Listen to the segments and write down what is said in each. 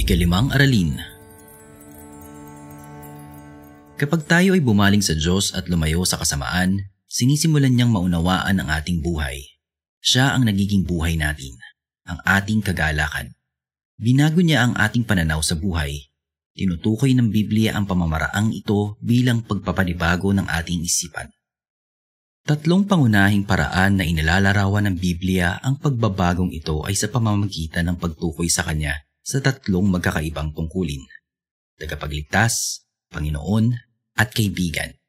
Ikalimang aralin. Kapag tayo ay bumaling sa Diyos at lumayo sa kasamaan, sinisimulan niyang maunawaan ang ating buhay. Siya ang nagiging buhay natin, ang ating kagalakan. Binago niya ang ating pananaw sa buhay. Tinutukoy ng Biblia ang pamamaraang ito bilang pagpapanibago ng ating isipan. Tatlong pangunahing paraan na inilalarawan ng Biblia ang pagbabagong ito ay sa pamamagitan ng pagtukoy sa Kanya sa tatlong magkakaibang tungkulin: tagapagligtas, Panginoon, at kaibigan.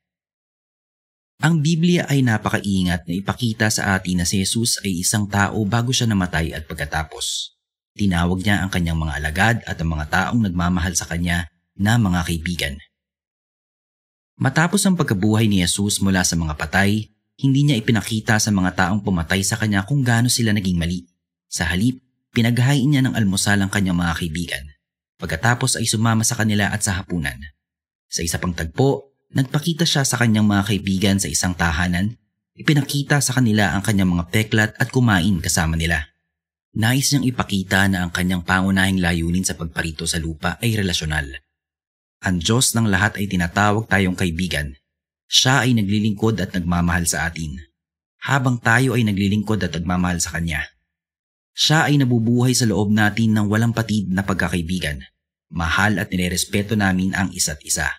Ang Biblia ay napakaingat na ipakita sa atin na si Jesus ay isang tao bago siya namatay at pagkatapos. Tinawag niya ang kanyang mga alagad at ang mga taong nagmamahal sa kanya na mga kaibigan. Matapos ang pagkabuhay ni Jesus mula sa mga patay, hindi niya ipinakita sa mga taong pumatay sa kanya kung gaano sila naging mali. Sa halip, pinaghahain niya ng almusal ang kanyang mga kaibigan. Pagkatapos ay sumama sa kanila at sa hapunan. Sa isa pang tagpo, nagpakita siya sa kanyang mga kaibigan sa isang tahanan. Ipinakita sa kanila ang kanyang mga peklat at kumain kasama nila. Nais niyang ipakita na ang kanyang pangunahing layunin sa pagparito sa lupa ay relasyonal. Ang Diyos ng lahat ay tinatawag tayong kaibigan. Siya ay naglilingkod at nagmamahal sa atin, habang tayo ay naglilingkod at nagmamahal sa Kanya. Siya ay nabubuhay sa loob natin ng walang patid na pagkakaibigan. Mahal at nirerespeto namin ang isa't isa.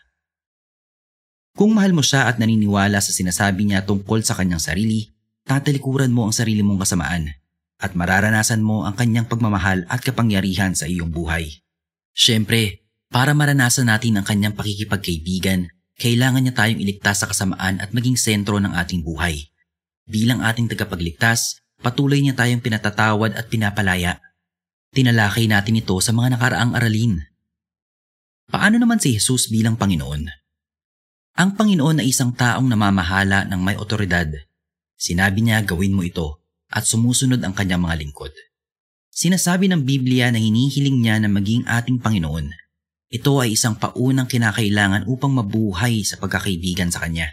Kung mahal mo siya at naniniwala sa sinasabi niya tungkol sa kanyang sarili, tatalikuran mo ang sarili mong kasamaan at mararanasan mo ang kanyang pagmamahal at kapangyarihan sa iyong buhay. Siyempre, para maranasan natin ang kanyang pakikipagkaibigan, kailangan niya tayong iligtas sa kasamaan at maging sentro ng ating buhay. Bilang ating tagapagligtas, patuloy niya tayong pinatatawad at pinapalaya. Tinalakay natin ito sa mga nakaraang aralin. Paano naman si Jesus bilang Panginoon? Ang Panginoon ay isang taong namamahala ng may otoridad. Sinabi niya gawin mo ito at sumusunod ang kanyang mga lingkod. Sinasabi ng Biblia na hinihiling niya na maging ating Panginoon. Ito ay isang paunang kinakailangan upang mabuhay sa pagkakaibigan sa Kanya.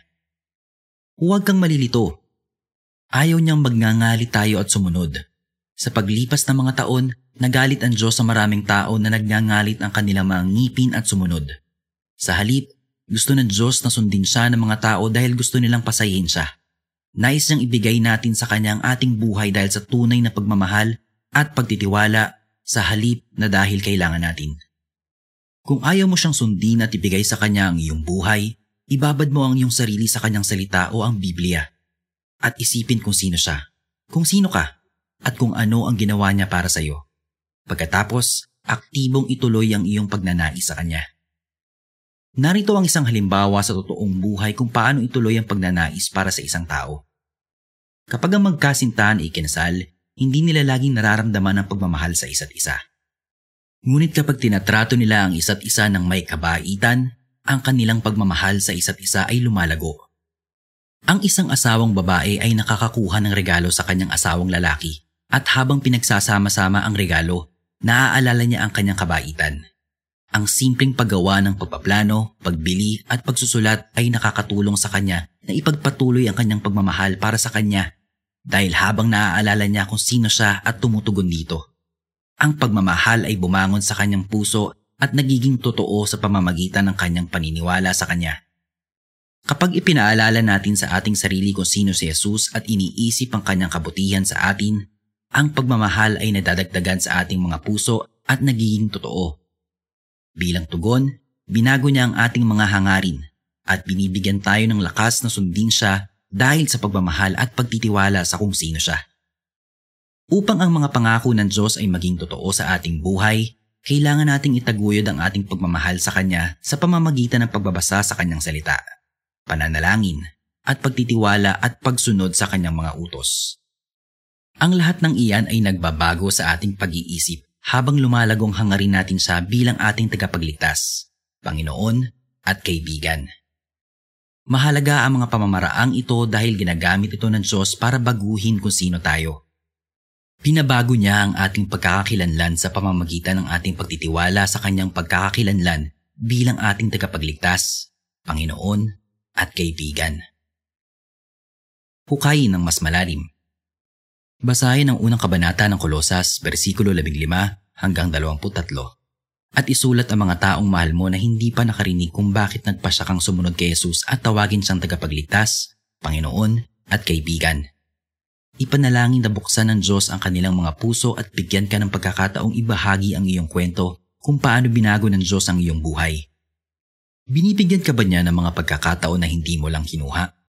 Huwag kang malilito. Ayaw niyang magngangalit tayo at sumunod. Sa paglipas ng mga taon, nagalit ang Diyos sa maraming tao na nagngangalit ang kanilang mga ngipin at sumunod. Sa halip, gusto ng Diyos na sundin siya ng mga tao dahil gusto nilang pasayin siya. Nais niyang ibigay natin sa Kanya ang ating buhay dahil sa tunay na pagmamahal at pagtitiwala sa halip na dahil kailangan natin. Kung ayaw mo siyang sundin at ibigay sa Kanya ang iyong buhay, ibabad mo ang iyong sarili sa Kanyang salita o ang Biblia. At isipin kung sino siya, kung sino ka, at kung ano ang ginawa niya para sa iyo. Pagkatapos, aktibong ituloy ang iyong pagnanais sa Kanya. Narito ang isang halimbawa sa totoong buhay kung paano ituloy ang pagnanais para sa isang tao. Kapag ang magkasintahan ay kinasal, hindi nila laging nararamdaman ang pagmamahal sa isa't isa. Ngunit kapag tinatrato nila ang isa't isa ng may kabaitan, ang kanilang pagmamahal sa isa't isa ay lumalago. Ang isang asawang babae ay nakakakuha ng regalo sa kanyang asawang lalaki at habang pinagsasama-sama ang regalo, naaalala niya ang kanyang kabaitan. Ang simpleng paggawa ng pagpaplano, pagbili at pagsusulat ay nakakatulong sa kanya na ipagpatuloy ang kanyang pagmamahal para sa kanya dahil habang naaalala niya kung sino siya at tumutugon dito. Ang pagmamahal ay bumangon sa kanyang puso at nagiging totoo sa pamamagitan ng kanyang paniniwala sa Kanya. Kapag ipinaalala natin sa ating sarili kung sino si Jesus at iniisip ang Kanyang kabutihan sa atin, ang pagmamahal ay nadadagdagan sa ating mga puso at nagiging totoo. Bilang tugon, binago niya ang ating mga hangarin at binibigyan tayo ng lakas na sundin siya dahil sa pagmamahal at pagtitiwala sa kung sino siya. Upang ang mga pangako ng Diyos ay maging totoo sa ating buhay, kailangan nating itaguyod ang ating pagmamahal sa Kanya sa pamamagitan ng pagbabasa sa Kanyang salita, pananalangin, at pagtitiwala at pagsunod sa Kanyang mga utos. Ang lahat ng iyan ay nagbabago sa ating pag-iisip habang lumalagong hangarin natin siya bilang ating tagapagligtas, Panginoon at kaibigan. Mahalaga ang mga pamamaraang ito dahil ginagamit ito ng Diyos para baguhin kung sino tayo. Pinabago niya ang ating pagkakakilanlan sa pamamagitan ng ating pagtitiwala sa Kanyang pagkakakilanlan bilang ating tagapagligtas, Panginoon at kaibigan. Hukayin ng mas malalim. Basahin ang unang kabanata ng Kolosas, versikulo 15 hanggang 23. At isulat ang mga taong mahal mo na hindi pa nakarinig kung bakit nagpasya kang sumunod kay Jesus at tawagin siyang tagapagligtas, Panginoon at kaibigan. Ipanalangin na buksan ng Diyos ang kanilang mga puso at bigyan ka ng pagkakataong ibahagi ang iyong kwento kung paano binago ng Diyos ang iyong buhay. Binibigyan ka ba niya ng mga pagkakataon na hindi mo lang kinuha?